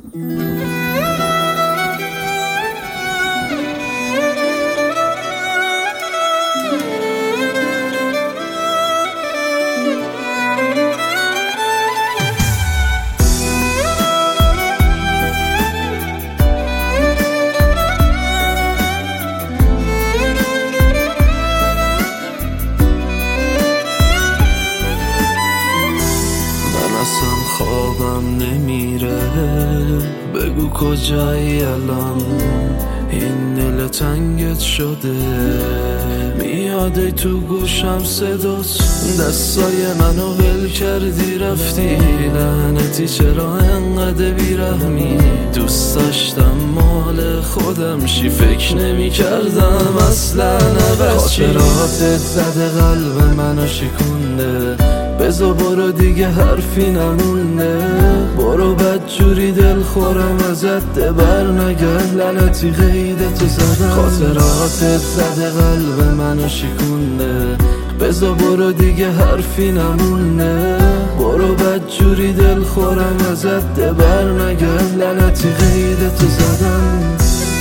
خوابم نمیره، بگو کجایی الان، این دل تنگت شده، میاده تو گوشم صدات، دستای منو ول کردی رفتی، لعنتی چرا انقدر بیرحمی، دوست داشتم مال خودم شی، فکر نمی کردم اصلا عوض چی، خاطراتت زده قلب منو شکونده، بزا برو دیگه حرفی نمونده، برو بدجوری دل خورم ازت، بر نگرد لعنتی قیدتو زدم، خاطراتت زده قلب منو شکونده، بزا برو دیگه حرفی نمونده، برو بدجوری دل خورم ازت، بر نگرد لعنتی قیدتو زدم.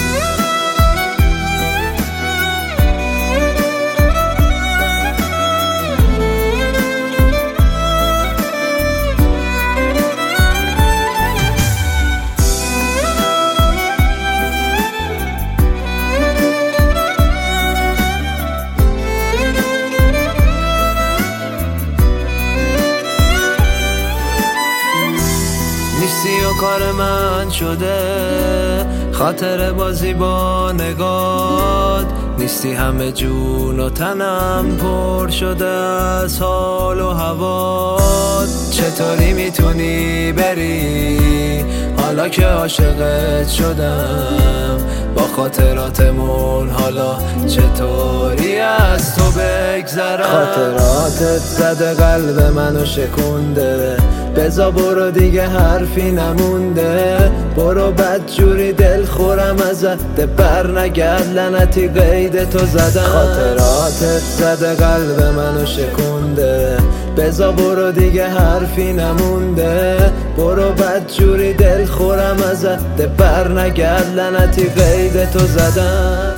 نیستی و کار من شده، خاطر بازی با نگات، نیستی همه جون و تنم پر شده از حال و هوات، چطوری میتونی بری حالا که عاشقت شدم، با خاطراتمون حالا چطوری از تو بگذرم، خاطراتت زده قلب منو شکونده، بزا برو دیگه حرفی نمونده، برو بدجوری دل خورم ازت، بر نگرد لعنتی قیدتو زدم، خاطراتت زده قلب منو شکونده، بزا برو دیگه حرفی نمونده، برو بدجوری دل خورم ازت، بر نگرد لعنتی قیدتو زدم.